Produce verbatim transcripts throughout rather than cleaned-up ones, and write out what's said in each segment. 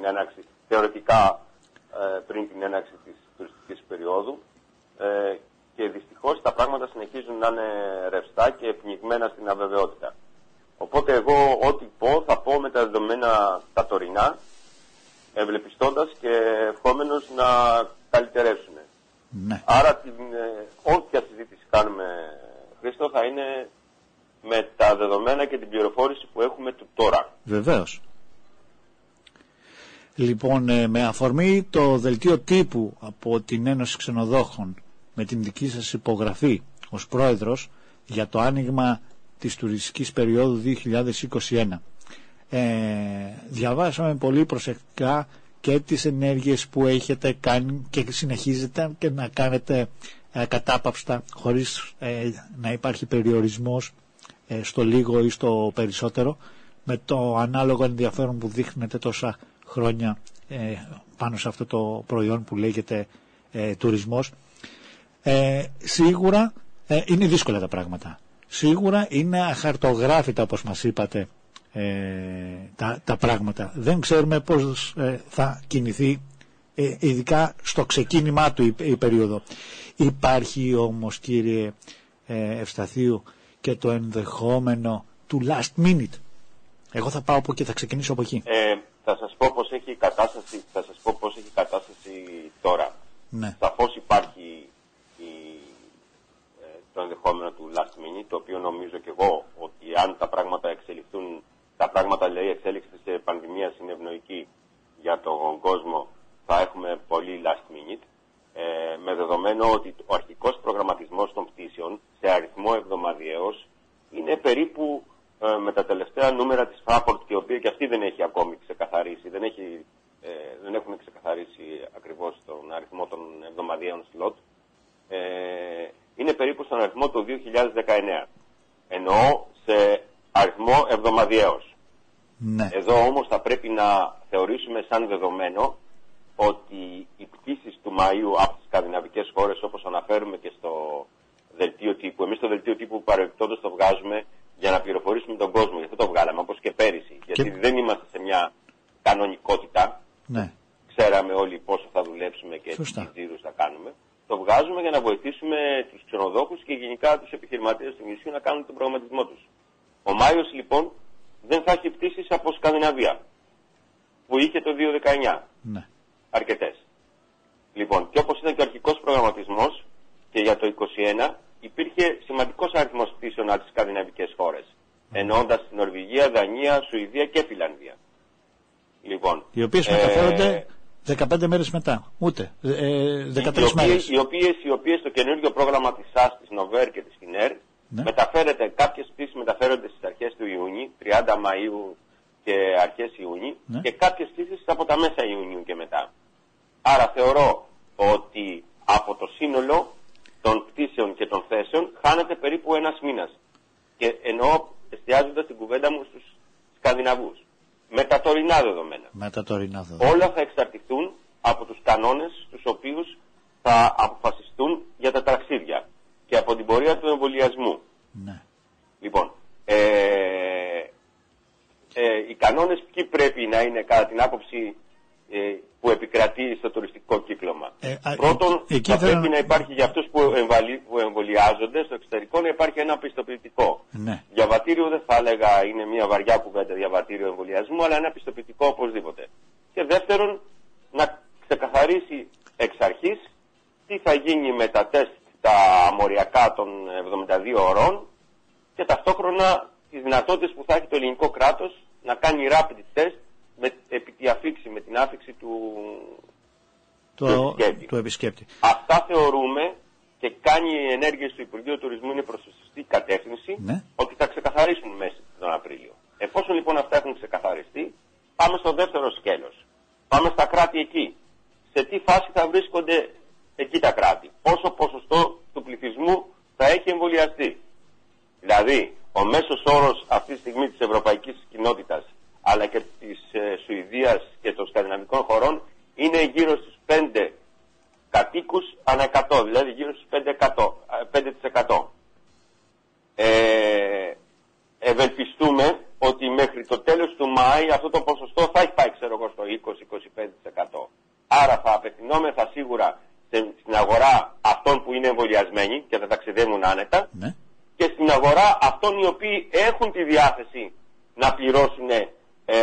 την έναρξη, θεωρητικά ε, πριν την έναρξη της τουριστικής περίοδου. Ε, και δυστυχώς τα πράγματα συνεχίζουν να είναι ρευστά και πνιγμένα στην αβεβαιότητα. Οπότε εγώ ό,τι πω θα πω με τα δεδομένα τα τωρινά, ευλεπιστώντας και ευχόμενος να καλυτερεύσουν. Ναι. Άρα την, ε, όποια συζήτηση κάνουμε, Χρήστο, θα είναι με τα δεδομένα και την πληροφόρηση που έχουμε του τώρα. Βεβαίως. Λοιπόν, ε, με αφορμή το δελτίο τύπου από την Ένωση Ξενοδόχων με την δική σας υπογραφή ως πρόεδρος για το άνοιγμα της τουριστικής περίοδου δύο χιλιάδες είκοσι ένα, ε, διαβάσαμε πολύ προσεκτικά και τις ενέργειες που έχετε κάνει και συνεχίζετε και να κάνετε ε, κατάπαυστα χωρίς ε, να υπάρχει περιορισμός ε, στο λίγο ή στο περισσότερο, με το ανάλογο ενδιαφέρον που δείχνετε τόσα χρόνια ε, πάνω σε αυτό το προϊόν που λέγεται ε, τουρισμός. Ε, σίγουρα ε, είναι δύσκολα τα πράγματα. Σίγουρα είναι αχαρτογράφητα, όπως μας είπατε, ε, τα, τα πράγματα. Δεν ξέρουμε πώς ε, θα κινηθεί ε, ειδικά στο ξεκίνημά του η, η περίοδο. Υπάρχει όμως, κύριε ε, Ευσταθίου, και το ενδεχόμενο του last minute. Εγώ θα πάω από και θα ξεκινήσω από εκεί. Ε, θα σας πω πώς έχει η κατάσταση, θα σας πω πώς έχει η κατάσταση τώρα. Ναι. Σαφώς υπάρχει η, ε, το ενδεχόμενο του last minute, το οποίο νομίζω και εγώ ότι αν τα πράγματα εξελιχθούν, τα πράγματα λέει εξέλιξη της πανδημίας είναι ευνοϊκή για τον κόσμο, θα έχουμε πολύ last minute, ε, με δεδομένο ότι ο αρχικός προγραμματισμός των πτήσεων σε αριθμό εβδομαδιαίος είναι περίπου ε, με τα τελευταία νούμερα της Fraport, η οποία και αυτή δεν έχει ακόμη ξεκαθαρίσει, δεν, έχει, ε, δεν έχουν ξεκαθαρίσει ακριβώς τον αριθμό των εβδομαδιαίων σλότ, ε, είναι περίπου στον αριθμό του δύο χιλιάδες δεκαεννέα. Εννοώ σε αριθμό εβδομαδιαίος. Ναι. Εδώ όμως θα πρέπει να θεωρήσουμε σαν δεδομένο ότι οι πτήσεις του Μαΐου από τις σκανδιναβικές χώρες, όπως αναφέρουμε και στο δελτίο τύπου, εμείς το δελτίο τύπου παρεμπιπτόντως το βγάζουμε για να πληροφορήσουμε τον κόσμο, γι' αυτό το βγάλαμε, όπως και πέρυσι, γιατί και... δεν είμαστε σε μια κανονικότητα, ναι. Ξέραμε όλοι πόσο θα δουλέψουμε και τι τζίρους θα κάνουμε, το βγάζουμε για να βοηθήσουμε τους ξενοδόχους και γενικά τους επιχειρηματίες του νησιού να κάνουν τον προγραμματισμό τους. Ο Μάιος λοιπόν δεν θα έχει πτήσεις από Σκανδιναβία, που είχε το δύο χιλιάδες δεκαεννέα. Ναι. Αρκετές. Λοιπόν, και όπως ήταν και ο αρχικός προγραμματισμός και για το είκοσι ένα, υπήρχε σημαντικός αριθμός πτήσεων από τις σκανδιναβικές χώρες, mm. εννοώντας την Νορβηγία, Δανία, Σουηδία και Φιλανδία. Λοιπόν, οι οποίες ε, μεταφέρονται δεκαπέντε μέρες μετά, ούτε, ε, δεκατρείς οι οποίες, μέρες. Οι οποίες, οι οποίες το καινούργιο πρόγραμμα της ΣΑΣ, της Νοβέρ και της Φινέρ, ναι. μεταφέρεται, κάποιες πτήσεις μεταφέρονται στις αρχές του Ιούνιου, τριάντα Μαΐου και αρχές Ιούνιου, ναι. και κάποιες πτήσεις από τα μέσα Ιουνίου και μετά. Άρα θεωρώ ότι από το σύνολο των πτήσεων και των θέσεων χάνεται περίπου ένας μήνας. Και εννοώ εστιάζοντας την κουβέντα μου στους Σκανδιναβούς. Με τα τωρινά δεδομένα. Με τα τωρινά δεδομένα. Όλα θα εξαρτηθούν από τους κανόνες τους οποίους θα αποφασιστούν για τα ταξίδια και από την πορεία του εμβολιασμού. Ναι. Λοιπόν, ε, ε, οι κανόνες ποιοι πρέπει να είναι κατά την άποψη ε, που επικρατεί στο τουριστικό κύκλωμα. Ε, Πρώτον, ε, θα πρέπει να... να υπάρχει για αυτούς που, εμβαλι... που εμβολιάζονται στο εξωτερικό να υπάρχει ένα πιστοποιητικό. Ναι. Διαβατήριο δεν θα έλεγα είναι μια βαριά κουβέντα διαβατήριο εμβολιασμού, αλλά ένα πιστοποιητικό οπωσδήποτε. Και δεύτερον, να ξεκαθαρίσει εξ αρχής τι θα γίνει με τα τεστ τα μοριακά των εβδομήντα δύο ωρών και ταυτόχρονα τις δυνατότητες που θα έχει το ελληνικό κράτος να κάνει rapid test με, επί τη αφήξη, με την άφηξη του, το, του, επισκέπτη. του επισκέπτη. Αυτά θεωρούμε και κάνει οι ενέργειες του Υπουργείου Τουρισμού είναι προς τη σωστή κατεύθυνση, ναι. ότι θα ξεκαθαρίσουν μέσα τον Απρίλιο. Εφόσον λοιπόν αυτά έχουν ξεκαθαριστεί, πάμε στο δεύτερο σκέλος. Πάμε στα κράτη εκεί. Σε τι φάση θα βρίσκονται εκεί τα κράτη. Πόσο ποσοστό του πληθυσμού θα έχει εμβολιαστεί. Δηλαδή, ο μέσος όρος αυτή τη στιγμή της ευρωπαϊκής κοινότητας, αλλά και της ε, Σουηδίας και των σκανδιναβικών χωρών, είναι γύρω στους πέντε κατοίκους ανά εκατό, δηλαδή γύρω στους πέντε τοις εκατό. Ε, ευελπιστούμε ότι μέχρι το τέλος του Μάη αυτό το ποσοστό θα έχει πάει, ξέρω εγώ, στο είκοσι με είκοσι πέντε τοις εκατό. Άρα θα απευθυνόμεθα σίγουρα στην αγορά αυτών που είναι εμβολιασμένοι και θα ταξιδεύουν άνετα, ναι, και στην αγορά αυτών οι οποίοι έχουν τη διάθεση να πληρώσουν ε,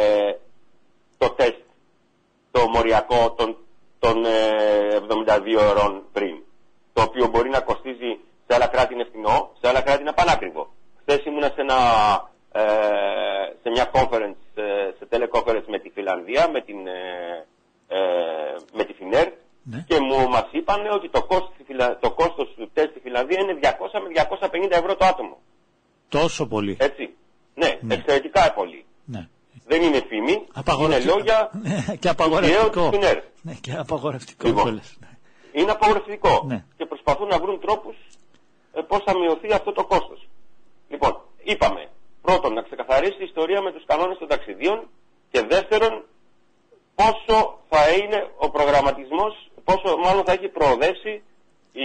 το τεστ, το μοριακό των, των ε, εβδομήντα δύο ώρων πριν, το οποίο μπορεί να κοστίζει, σε άλλα κράτη είναι φθηνό, σε άλλα κράτη είναι πανάκριβο. Χθες ήμουνα σε, ένα, ε, σε μια conference, σε teleconference με τη Φιλανδία, με, την, ε, ε, με τη Φινέρ, ναι, και μου μας είπαν ότι το κόστος, το κόστος του τεστ στη Φιλανδία είναι διακόσια με διακόσια πενήντα ευρώ το άτομο. Τόσο πολύ? Έτσι. Ναι, ναι, εξαιρετικά πολύ. Ναι. Δεν είναι φήμη, είναι λόγια και απαγορευτικό. Ναι, και απαγορευτικό. Λοιπόν, ναι. Είναι απαγορευτικό. Ναι. Και προσπαθούν να βρουν τρόπους ε, πώς θα μειωθεί αυτό το κόστος. Λοιπόν, είπαμε, πρώτον, να ξεκαθαρίσει η ιστορία με τους κανόνες των ταξιδίων, και δεύτερον, πόσο θα είναι ο προγραμματισμός, πόσο μάλλον θα έχει προοδεύσει η,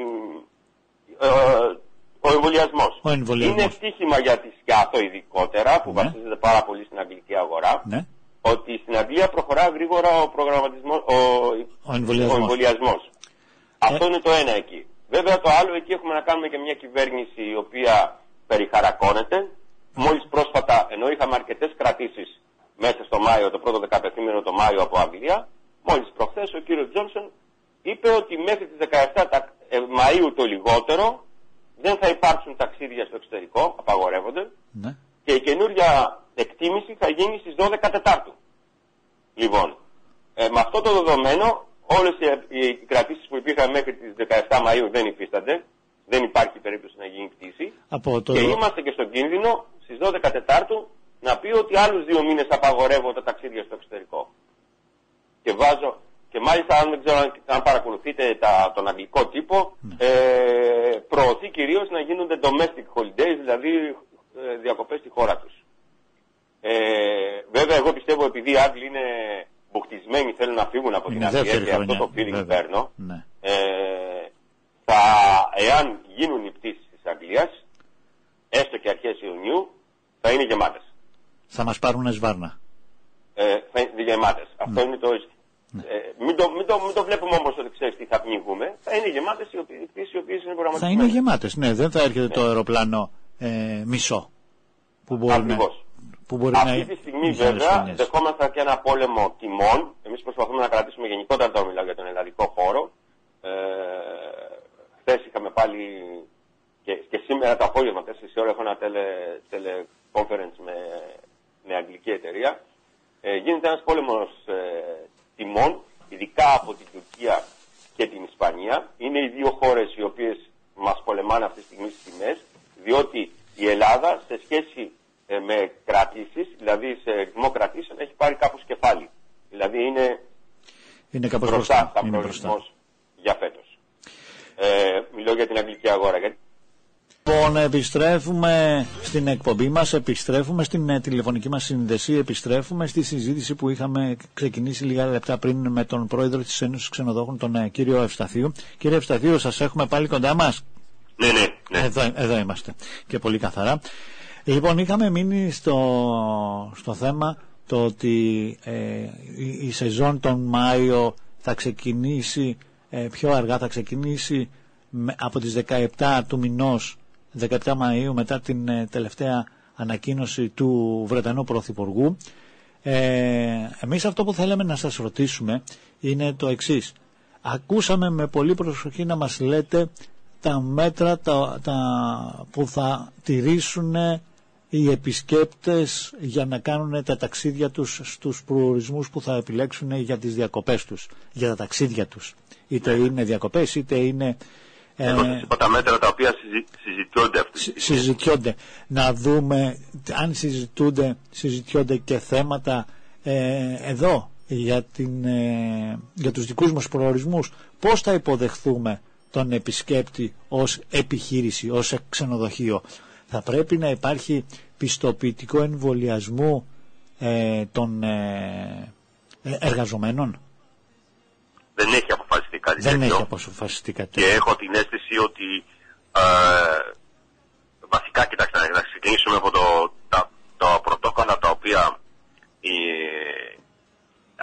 ε, ο εμβολιασμός. Ο εμβολιασμός. Είναι ευτύχημα για τη σκιάθο ειδικότερα, που, ναι, βασίζεται πάρα πολύ στην αγγλική αγορά, ναι, ότι στην Αγγλία προχωρά γρήγορα ο προγραμματισμός, ο, ο εμβολιασμός. Ο εμβολιασμός. Ε... Αυτό είναι το ένα εκεί. Βέβαια το άλλο, εκεί έχουμε να κάνουμε και μια κυβέρνηση η οποία περιχαρακώνεται. Μόλις πρόσφατα, ενώ είχαμε αρκετές κρατήσεις μέσα στο Μάιο, το πρώτο δεκαπενθήμερο το Μάιο από Αγγλία, μόλις προχθές ο κύριος Τζόνσον είπε ότι μέχρι τις δεκαεπτά τα, ε, Μαΐου το λιγότερο δεν θα υπάρξουν ταξίδια στο εξωτερικό, απαγορεύονται, ναι, και η καινούργια εκτίμηση θα γίνει στις δώδεκα Τετάρτου. Λοιπόν, ε, με αυτό το δεδομένο, όλες οι, οι κρατήσεις που υπήρχαν μέχρι τις δεκαεπτά Μαΐου δεν υφίστανται, δεν υπάρχει περίπτωση να γίνει πτήση, από το... και είμαστε και στον κίνδυνο στις δώδεκα Τετάρτου να πει ότι άλλους δύο μήνες απαγορεύω τα ταξίδια στο εξωτερικό. Και βάζω, και μάλιστα αν δεν ξέρω αν, αν παρακολουθείτε τα, τον αγγλικό τύπο, ναι, ε, προωθεί κυρίως να γίνονται domestic holidays, δηλαδή ε, διακοπές στη χώρα τους. Ε, βέβαια εγώ πιστεύω, επειδή οι Άγγλοι είναι μπουχτισμένοι, θέλουν να φύγουν από την Αγγλία, και αυτό το feeling παίρνω, ναι, ε, θα, εάν γίνουν οι πτήσεις της Αγγλίας, έστω και αρχές Ιουνίου, θα είναι γεμάτες. Θα μας πάρουν σβάρνα. Ε, θα είναι γεμάτες. Ναι. Αυτό είναι το... Ναι. Ε, μην, το, μην, το, μην το βλέπουμε όμως ότι ξέρεις τι θα πνιγούμε. Θα είναι γεμάτες οι πτήσεις οι οποίες είναι προγραμματισμένες. Θα είναι γεμάτες, ναι. Δεν θα έρχεται, ναι, το αεροπλάνο ε, μισό. Που μπορεί Ακριβώς. Να, που μπορεί Αυτή να... τη στιγμή βέβαια δεχόμαστε και ένα πόλεμο τιμών. Εμείς προσπαθούμε να κρατήσουμε γενικότερα, το μιλάω για τον ελλαδικό χώρο. Ε, χθες είχαμε πάλι και, και σήμερα το απόγευμα, τέσσερις ώρα, έχω ένα τele, teleconference με, με αγγλική εταιρεία. Ε, γίνεται ένας πόλεμος ε, τιμών, ειδικά από την Τουρκία και την Ισπανία. Είναι οι δύο χώρες οι οποίες μας πολεμάνε αυτή τη στιγμή στις τιμές, διότι η Ελλάδα σε σχέση ε, με κρατήσεις, δηλαδή σε ρυθμό κρατήσεων, έχει πάρει κάπως κεφάλι. Δηλαδή είναι, είναι κάπως μπροστά στα προορισμός για φέτος. Ε, μιλώ για την αγγλική αγορά. Γιατί... Λοιπόν, επιστρέφουμε στην εκπομπή μας, επιστρέφουμε στην ε, τηλεφωνική μας σύνδεση, επιστρέφουμε στη συζήτηση που είχαμε ξεκινήσει λίγα λεπτά πριν με τον πρόεδρο της Ένωσης Ξενοδόχων, τον ε, κύριο Ευσταθίου. Κύριε Ευσταθίου, σας έχουμε πάλι κοντά μας? Ναι, ναι, ναι. Εδώ, εδώ είμαστε και πολύ καθαρά. Λοιπόν, είχαμε μείνει στο, στο θέμα το ότι ε, η, η σεζόν τον Μάιο θα ξεκινήσει, ε, πιο αργά θα ξεκινήσει με, από τις δεκαεπτά του μηνός, δεκαεπτά Μαΐου, μετά την ε, τελευταία ανακοίνωση του Βρετανού Πρωθυπουργού. Ε, εμείς αυτό που θέλαμε να σας ρωτήσουμε είναι το εξής. Ακούσαμε με πολύ προσοχή να μας λέτε τα μέτρα τα, τα, που θα τηρήσουν οι επισκέπτες για να κάνουν τα ταξίδια τους στους προορισμούς που θα επιλέξουν για τις διακοπές τους, για τα ταξίδια τους. Είτε είναι διακοπές, είτε είναι... Εγώ σας είπα τα μέτρα τα οποία συζη, συζητιόνται αυτή τη στιγμή. Συζητιόνται. Να δούμε αν συζητούνται, συζητιόνται και θέματα ε, εδώ για, την, ε, για τους δικούς μας προορισμούς. Πώς θα υποδεχθούμε τον επισκέπτη ως επιχείρηση, ως ξενοδοχείο? Θα πρέπει να υπάρχει πιστοποιητικό εμβολιασμού ε, των ε, εργαζομένων? Δεν έχει αποφασιστεί κάτι Δεν τέτοιο. έχει αποφασιστεί κάτι τέτοιο. Και έχω την αίσθηση ότι ε, βασικά, κοιτάξτε, να ξεκινήσουμε από το, τα, το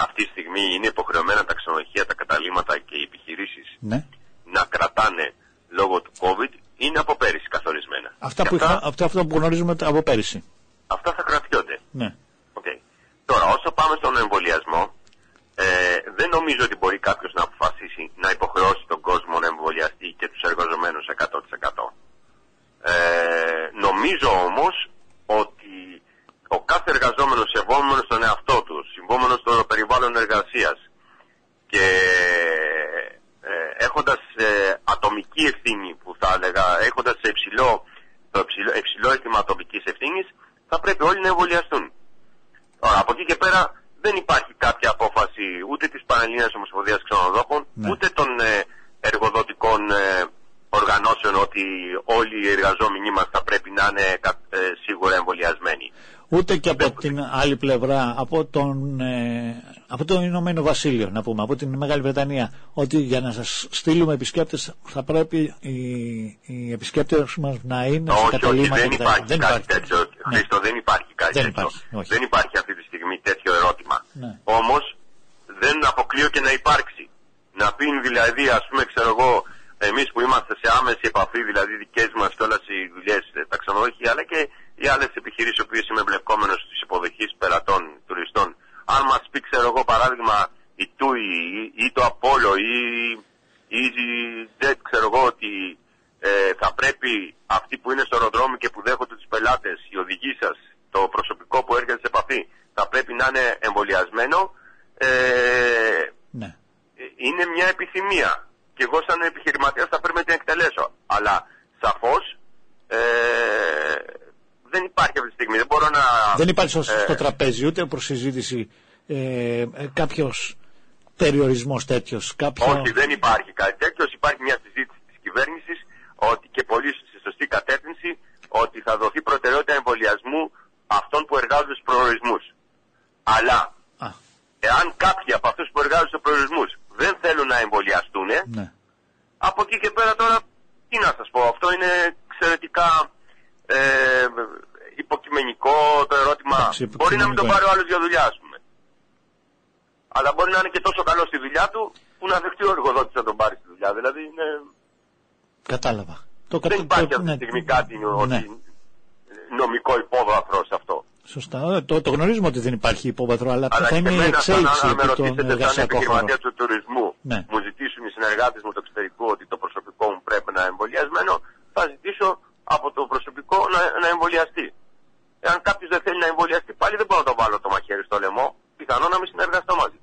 αυτή τη στιγμή είναι υποχρεωμένα τα ξενοδοχεία, τα καταλύματα και οι επιχειρήσεις ναι. να κρατάνε λόγω του COVID, είναι από πέρυσι καθορισμένα. Αυτά που, αυτά, είχα, αυτά, αυτά που γνωρίζουμε από πέρυσι. Αυτά θα κρατιόνται. Ναι. Okay. Τώρα, όσο πάμε στον εμβολιασμό, ε, δεν νομίζω ότι μπορεί κάποιος να αποφασίσει να υποχρεώσει τον κόσμο να εμβολιαστεί και τους εργαζομένους εκατό τοις εκατό. Ε, νομίζω όμως ότι ο κάθε εργαζόμενος σεβόμενος τον εαυτό του, συμβόμενος στο περιβάλλον εργασίας και ε, έχοντας ε, ατομική ευθύνη που θα έλεγα, έχοντας υψηλό, το υψηλό, υψηλό αίσθημα ατομικής ευθύνης, θα πρέπει όλοι να εμβολιαστούν. Τώρα, από εκεί και πέρα δεν υπάρχει κάποια απόφαση ούτε της Πανελλήνιας Ομοσπονδίας Ξενοδόχων, ναι. ούτε των ε, εργοδοτικών ε, οργανώσεων ότι όλοι οι εργαζόμενοι μας θα πρέπει να είναι ε, σίγουρα εμβολιασμένοι. Ούτε και από την άλλη πλευρά, από τον, ε, από το Ηνωμένο Βασίλειο, να πούμε, από την Μεγάλη Βρετανία, ότι για να σας στείλουμε επισκέπτες θα πρέπει οι, οι επισκέπτες μας να είναι όχι, σε καταλήμματα. Όχι, δεν υπάρχει δεν κάτι υπάρχει. τέτοιο. Ναι. Χρήστο, δεν υπάρχει κάτι δεν τέτοιο. Υπάρχει, δεν υπάρχει αυτή τη στιγμή τέτοιο ερώτημα. Ναι. Όμως δεν αποκλείω και να υπάρξει. Να πει δηλαδή, ας πούμε, ξέρω εγώ, εμείς που είμαστε σε άμεση επαφή, δηλαδή δικές μας και όλες οι δουλειές, τα ξενοδοχεία, αλλά και οι άλλες επιχειρήσεις, οι οποίες είμαι εμπλεκόμενος στις υποδοχές πελατών, τουριστών, αν μας πει, ξέρω εγώ, παράδειγμα, η Τούι ή, ή το Απόλλω ή η EasyJet, ξέρω εγώ, ότι ε, θα πρέπει αυτοί που είναι στο αεροδρόμιο και που δέχονται τους πελάτες, οι οδηγοί σας, το προσωπικό που έρχεται σε επαφή, θα πρέπει να είναι εμβολιασμένο, ε, ναι. είναι μια επιθυμία. Και εγώ σαν επιχειρηματίας θα πρέπει να την εκτελέσω. Αλλά σαφώς ε, δεν υπάρχει αυτή τη στιγμή. Δεν μπορώ να... Δεν υπάρχει στο, ε, στο τραπέζι ούτε προς συζήτηση ε, ε, κάποιος περιορισμός τέτοιος. Κάποιο... Όχι, δεν υπάρχει κάτι τέτοιο. Υπάρχει μια συζήτηση της κυβέρνησης ότι και πολύ στη σωστή κατεύθυνση ότι θα δοθεί προτεραιότητα εμβολιασμού αυτών που εργάζονται στους προορισμούς. Αλλά Α. εάν κάποιοι από αυτούς που εργάζονται στους προορισμούς δεν θέλουν να εμβολιαστούν, ναι. από εκεί και πέρα τώρα, τι να σας πω, αυτό είναι εξαιρετικά ε, υποκειμενικό το ερώτημα. Εντάξει, μπορεί να μην τον πάρει ο άλλος για δουλειά, ας πούμε. Αλλά μπορεί να είναι και τόσο καλό στη δουλειά του, που να δεχτεί ο εργοδότης να τον πάρει στη δουλειά. Δηλαδή είναι... Κατάλαβα. Το δεν κατα... υπάρχει το... αυτή τη στιγμή κάτι ναι. ότι νομικό υπόβαθρο σε αυτό. Σωστά. Το, το γνωρίζουμε ότι δεν υπάρχει υπόβαθρο, αλλά, αλλά θα είναι η εξέλιξη από τον εργασιακό σαν επιχειρηματία του τουρισμού, ναι. μου ζητήσουν οι συνεργάτες μου του εξωτερικού ότι το προσωπικό μου πρέπει να εμβολιασμένο, θα ζητήσω από το προσωπικό να, να εμβολιαστεί. Εάν κάποιος δεν θέλει να εμβολιαστεί, πάλι δεν μπορώ να το βάλω το μαχαίρι στο λαιμό, πιθανό να μην συνεργαστώ μαζί.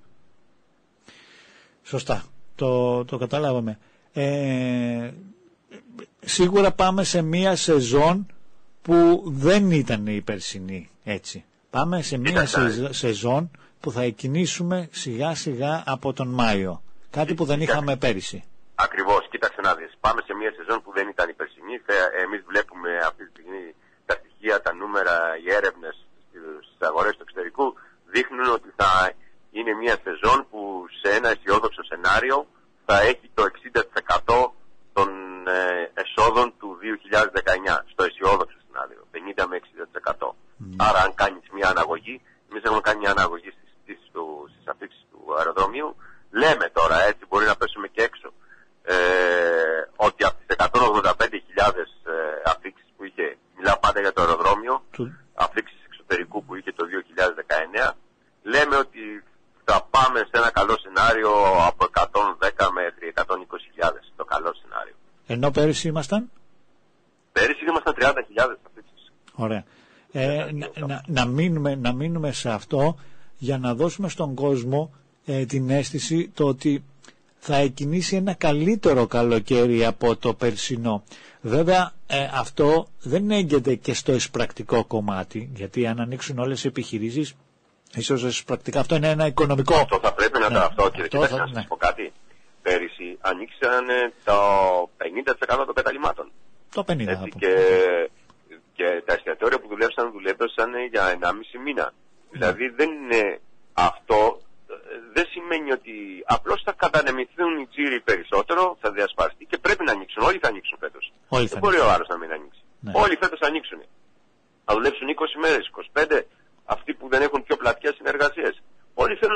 Σωστά. Το, το καταλάβαμε. Ε, σίγουρα πάμε σε μία σεζόν που δεν ήταν η περσινή, έτσι. Πάμε σε μία σε, σεζόν που θα εκκινήσουμε σιγά σιγά από τον Μάιο. Κάτι που δεν είχαμε πέρυσι. Ακριβώς, κοίταξε να δεις. Πάμε σε μία σεζόν που δεν ήταν η περσινή. Εμείς βλέπουμε αυτή τη στιγμή τα στοιχεία, τα νούμερα, οι έρευνες στις αγορές του εξωτερικού δείχνουν ότι θα είναι μία σεζόν που σε ένα αισιόδοξο σενάριο θα έχει το εξήντα τοις εκατό των εσόδων του δύο χιλιάδες δεκαεννιά. Στο αισιόδοξο σενάριο, πενήντα με εξήντα τοις εκατό. Mm. Άρα αν κάνεις μία αναγωγή, εμείς έχουμε κάνει μια αναγωγή στις, στις, στις αφήξεις του αεροδρομίου, λέμε τώρα έτσι, μπορεί να πέσουμε και έξω, ε, ότι από τις εκατόν ογδόντα πέντε χιλιάδες ε, αφήξεις που είχε, μιλάω πάντα για το αεροδρόμιο, mm. αφήξεις εξωτερικού που είχε το δύο χιλιάδες δεκαεννιά, λέμε ότι θα πάμε σε ένα καλό σενάριο από εκατόν δέκα μέχρι εκατόν είκοσι χιλιάδες, το καλό σενάριο. Ενώ πέρυσι ήμασταν? Πέρυσι ήμασταν τριάντα χιλιάδες αφήξεις. Ωραία. Ε, να, να, να, μείνουμε, να μείνουμε σε αυτό για να δώσουμε στον κόσμο ε, την αίσθηση το ότι θα εκκινήσει ένα καλύτερο καλοκαίρι από το περσινό. Βέβαια ε, αυτό δεν έγκυται και στο εισπρακτικό κομμάτι, γιατί αν ανοίξουν όλες οι επιχειρήσεις, ίσως εισπρακτικά αυτό είναι ένα οικονομικό. Αυτό θα πρέπει να ναι, τα αυτό, κύριε. Κοιτάξτε, θα... να σας ναι. πω κάτι. Πέρυσι ανοίξαν το πενήντα τοις εκατό των καταλυμάτων. Το πενήντα τοις εκατό. Και, και τα εστιατόρια που δουλεύσαν, δουλεύσαν για ενάμιση μήνα. Mm. Δηλαδή δεν είναι αυτό, δεν σημαίνει ότι απλώς θα κατανεμηθούν οι τζίροι περισσότερο, θα διασπαστεί και πρέπει να ανοίξουν. Όλοι θα ανοίξουν φέτος. Όλοι δεν μπορεί ο άλλος να μην ανοίξει. Ναι. Όλοι φέτος θα ανοίξουν. Θα δουλέψουν είκοσι μέρες, είκοσι πέντε, αυτοί που δεν έχουν πιο πλατιές συνεργασίες. Όλοι θέλουν να δουλέψουν.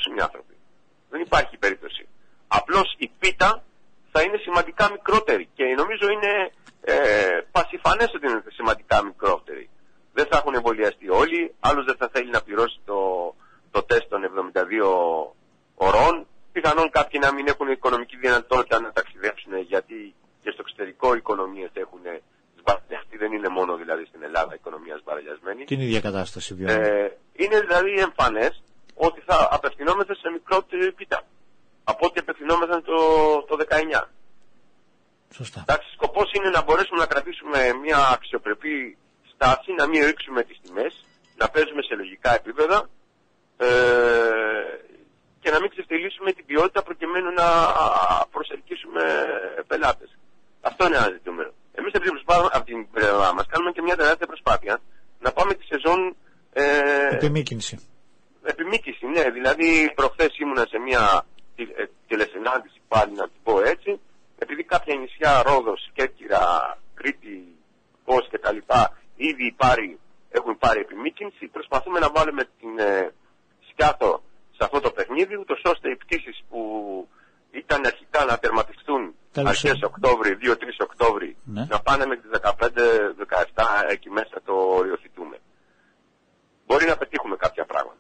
πεθάσουν οι άνθρωποι. Δεν υπάρχει περίπτωση. Απλώς η πίτα θα είναι σημαντικά μικρότερη και νομίζω είναι ε, πασιφανές ότι είναι σημαντικά μικρότερη. Δεν θα έχουν εμβολιαστεί όλοι, άλλος δεν θα θέλει να πληρώσει το, το τεστ των εβδομήντα δύο ωρών. Πιθανόν κάποιοι να μην έχουν οικονομική δυνατότητα να ταξιδέψουν, γιατί και στο εξωτερικό οι οικονομίες έχουν σβαρδιαστεί. Δεν είναι μόνο δηλαδή στην Ελλάδα η οικονομία σβαρδιασμένη. Την ίδια κατάσταση βιώνει. Ε, είναι δηλαδή εμφανές ότι θα απευθυνόμεθα σε μικρότερη πίτα από ό,τι απευθυνόμεθα το, το δεκαεννιά. Σωστά. Εντάξει, σκοπός είναι να μπορέσουμε να κρατήσουμε μια αξιοπρεπή στάση, να μην ρίξουμε τις τιμές, να παίζουμε σε λογικά επίπεδα ε, και να μην ξεφτυλίσουμε την ποιότητα προκειμένου να προσελκύσουμε πελάτες. Αυτό είναι ένα ζητούμενο. Εμείς από την πλευρά μας κάνουμε και μια τεράστια προσπάθεια να πάμε τη σεζόν ε, επιμήκυνση. Επιμήκυνση, ναι. Δηλαδή προχθές ήμουνα σε μια τηλεσυνάντηση πάλι, να την πω έτσι, επειδή κάποια νησιά, Ρόδος, Κέρκυρα, Κρήτη, Κos και τα λοιπά, ήδη πάρει, έχουν πάρει επιμήκυνση, προσπαθούμε να βάλουμε την ε, σκιάθο σε αυτό το παιχνίδι, ούτως ώστε οι πτήσεις που ήταν αρχικά να τερματιστούν αρχές Οκτώβρη, δύο τρεις Οκτώβρη, ναι, να πάνε μέχρι τις δεκαπέντε δεκαεπτά, εκεί μέσα το οριοθετούμε. Μπορεί να πετύχουμε κάποια πράγματα.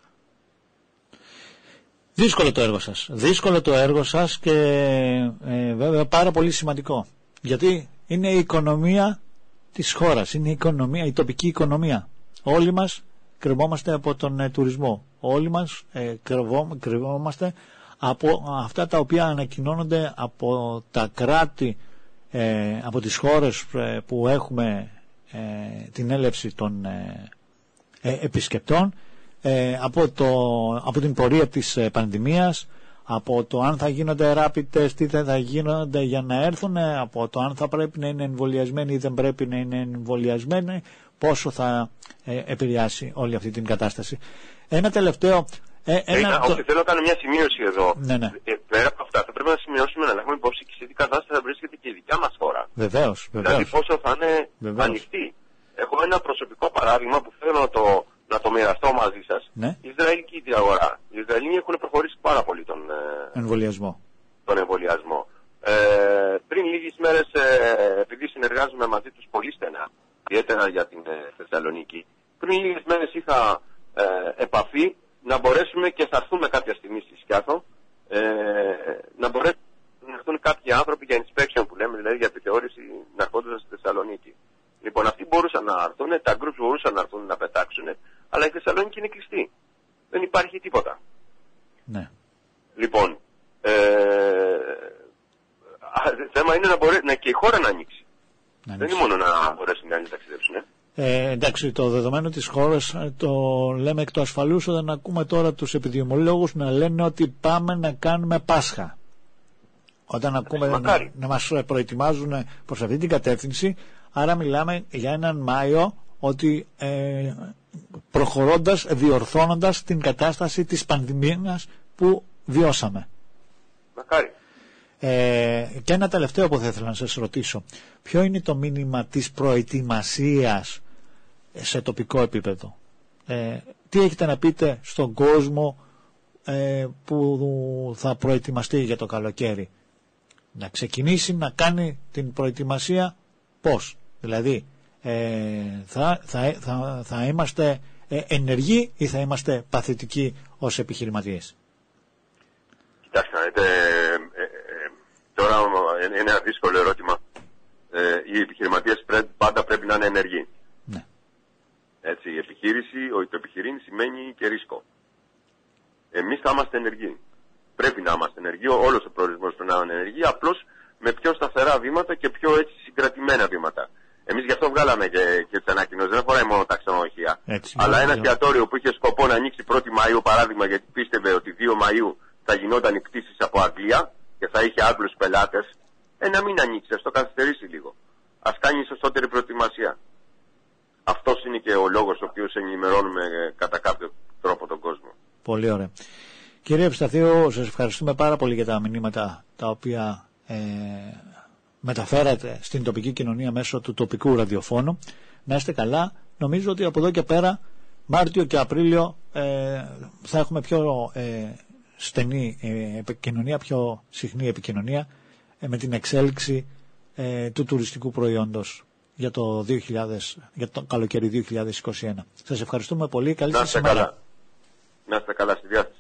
Δύσκολο το έργο σας. Δύσκολο το έργο σας και ε, βέβαια πάρα πολύ σημαντικό. Γιατί είναι η οικονομία της χώρας, είναι η οικονομία, η τοπική οικονομία. Όλοι μας κρυβόμαστε από τον ε, τουρισμό. Όλοι μας ε, κρυβόμαστε από αυτά τα οποία ανακοινώνονται από τα κράτη, ε, από τις χώρες ε, που έχουμε ε, την έλευση των ε, ε, επισκεπτών, ε, από, το, από την πορεία της ε, πανδημίας, από το αν θα γίνονται rapid test, τι θα γίνονται για να έρθουν, από το αν θα πρέπει να είναι εμβολιασμένοι ή δεν πρέπει να είναι εμβολιασμένοι, πόσο θα ε, επηρεάσει όλη αυτή την κατάσταση. Ένα τελευταίο... Ε, ένα, ε, το... Όχι, θέλω να κάνω μια σημείωση εδώ. Ναι, ναι. Ε, πέρα από αυτά, θα πρέπει να σημειώσουμε να λάβουμε υπόψη και σε τι κατάσταση θα βρίσκεται και η δικιά μας χώρα. Βεβαίως, βεβαίως. Δηλαδή πόσο θα είναι βεβαίως ανοιχτή. Έχω ένα προσωπικό παράδειγμα που θέλω να το, να το μοιραστώ μαζί σας. Ναι. Η Ισραηλική αγορά. Οι Ισραηλοί έχουν προχωρήσει πάρα πολύ τον εμβολιασμό. Τον εμβολιασμό. Ε, πριν λίγες μέρες, ε, επειδή συνεργάζομαι μαζί τους πολύ στενά, ιδιαίτερα για την ε, Θεσσαλονίκη, πριν λίγες μέρες είχα ε, επαφή να μπορέσουμε και θα έρθουμε κάποια στιγμή στη Σκιάθο, ε, να μπορέσουν να έρθουν κάποιοι άνθρωποι για inspection που λέμε, δηλαδή για επιθεώρηση ναρκώντας στη Θεσσαλονίκη. Λοιπόν, αυτοί μπορούσαν να έρθουν, τα groups μπορούσαν να έρθουν να πετάξουν, αλλά η Θεσσαλονίκη είναι κλειστή. Δεν υπάρχει τίποτα. Ναι. Λοιπόν, ε, θέμα είναι να μπορεί να και η χώρα να ανοίξει. Να δεν είναι μόνο να μπορέσουν να ταξιδέψουν. Ε. Ε, εντάξει, το δεδομένο της χώρας το λέμε εκ του ασφαλούς όταν ακούμε τώρα τους επιδημολόγους να λένε ότι πάμε να κάνουμε Πάσχα. Όταν ακούμε να, να μας προετοιμάζουν προς αυτή την κατεύθυνση, άρα μιλάμε για έναν Μάιο ότι ε, προχωρώντας, διορθώνοντας την κατάσταση της πανδημίας που βιώσαμε. Μακάρι. Ε, και ένα τελευταίο που θα ήθελα να σας ρωτήσω. Ποιο είναι το μήνυμα της προετοιμασίας σε τοπικό επίπεδο? Ε, τι έχετε να πείτε στον κόσμο ε, που θα προετοιμαστεί για το καλοκαίρι? Να ξεκινήσει να κάνει την προετοιμασία πώς? Δηλαδή ε, θα, θα, θα, θα είμαστε ε, ενεργοί ή θα είμαστε παθητικοί ως επιχειρηματίες? Κοιτάξτε, ε, ε, ε, τώρα είναι ένα δύσκολο ερώτημα. Ε, οι επιχειρηματίες πάντα πρέπει να είναι ενεργοί. Ναι. Έτσι, η επιχείρηση, το επιχειρήν σημαίνει και ρίσκο. Εμείς θα είμαστε ενεργοί. Πρέπει να είμαστε ενεργοί, όλος ο προορισμός πρέπει να είναι ενεργοί, απλώς με πιο σταθερά βήματα και πιο έτσι συγκρατημένα βήματα. Εμείς γι' αυτό βγάλαμε και, και τις ανακοινώσεις, δεν αφορά μόνο τα ξενοδοχεία. Έτσι, αλλά ένα εστιατόριο που είχε σκοπό να ανοίξει πρώτη Μαΐου, παράδειγμα, γιατί πίστευε ότι δύο Μαΐου θα γινόταν οι πτήσεις από Αγγλία και θα είχε Άγγλους πελάτες, ε, να μην ανοίξει, ας το καθυστερήσει λίγο. Ας κάνει σωστότερη προετοιμασία. Αυτός είναι και ο λόγος ο οποίος ενημερώνουμε ε, κατά κάποιο τρόπο τον κόσμο. Πολύ ωραία. Κύριε Ευσταθίου, σας ευχαριστούμε πάρα πολύ για τα μηνύματα τα οποία ε, μεταφέρατε στην τοπική κοινωνία μέσω του τοπικού ραδιοφώνου. Να είστε καλά. Νομίζω ότι από εδώ και πέρα, Μάρτιο και Απρίλιο, ε, θα έχουμε πιο ε, στενή ε, επικοινωνία, πιο συχνή επικοινωνία ε, με την εξέλιξη ε, του τουριστικού προϊόντος για το, δύο χιλιάδες, για το καλοκαίρι δύο χιλιάδες είκοσι ένα. Σας ευχαριστούμε πολύ. Καλή σας ημέρα. Να είστε καλά. Στη διάθεση.